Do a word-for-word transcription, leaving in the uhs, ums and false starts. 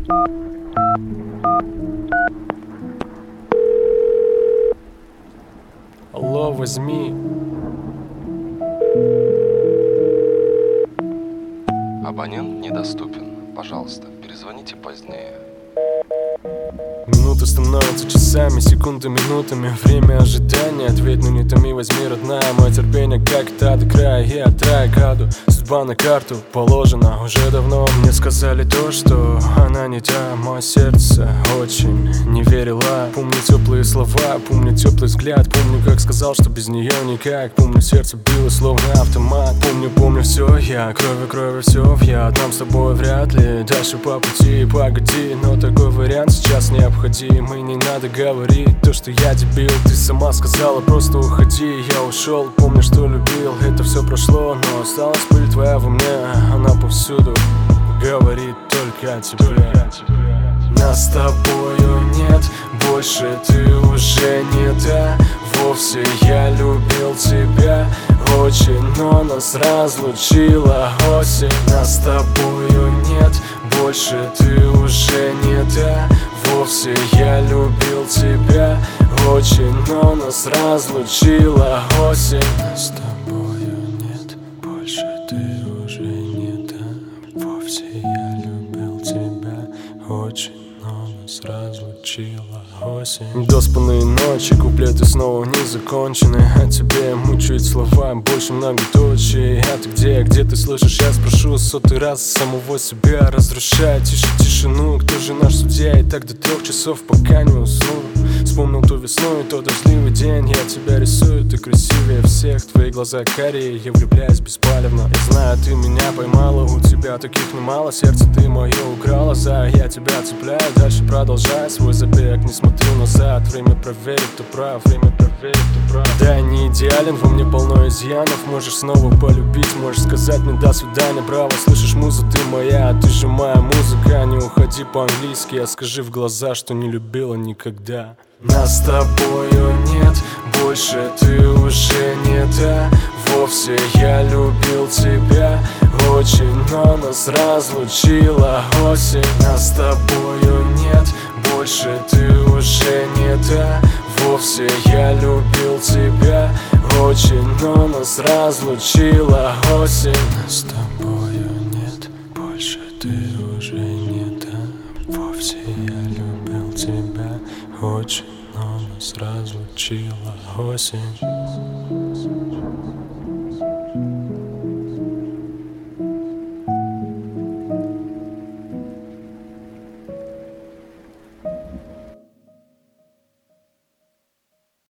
Алло, возьми. Абонент недоступен. Пожалуйста, перезвоните позднее. Минуты становятся часами, секунды минутами. Время ожидания, ответь, ну не томи, возьми, родная. Мое терпение как та до края, я от рая краду. Судьба на карту положена уже давно. Мне сказали то, что она не та. Мое сердце очень не верила. Помню теплые слова, помню теплый взгляд. Помню, как сказал, что без нее никак. Помню, сердце било словно автомат. Помню, помню все я, крови, крови все я. Нам с тобой вряд ли, дальше по пути, погоди. Но такой вариант сейчас необходим. И не надо говорить то, что я дебил. Ты сама сказала, просто уходи. Я ушел, помню, что любил. Это все прошло, но осталась пыль твоя во мне. Она повсюду говорит только о тебе. Нас с тобою нет, больше ты уже не та. Вовсе я любил тебя очень, но нас разлучила осень. Нас с тобою нет, больше ты уже не та. Вовсе я любил тебя очень, но нас разлучила осень. Нас с тобою нет, больше ты уже не та. Вовсе я любил тебя очень, но нас разлучила осень. Доспанные ночи, куплеты снова не закончены. О тебе мучают слова, больше многоточий. А ты где, где ты слышишь, я спрошу сотый раз самого себя. Разрушай тише тишину, кто же наш судья? И так до трех часов, пока не усну. Вспомнил ту весну и тот дождливый день. Я тебя рисую, ты красивее всех. Твои глаза карие, я влюбляюсь беспалевно. Я знаю, ты меня поймала, у тебя таких немало. Сердце ты мое украла, за я тебя цепляю. Дальше продолжай свой забег, не смотрю назад. Время проверит, кто прав, время проверит, кто прав. Да, я не идеален, во мне полно изъянов. Можешь снова полюбить, можешь сказать мне до свидания, браво. Слышишь, муза, ты моя, ты же моя музыка. Не уходи по-английски, а скажи в глаза, что не любила никогда. Нас с тобою нет, больше ты уже не та. Вовсе я любил тебя очень, но нас разлучила осень. Нас с тобою нет, больше ты уже не та. Вовсе я любил тебя очень, но нас разлучила осень. Нас с тобою нет, больше ты уже не та. Вовсе я любил тебя очень, но нас разлучила осень.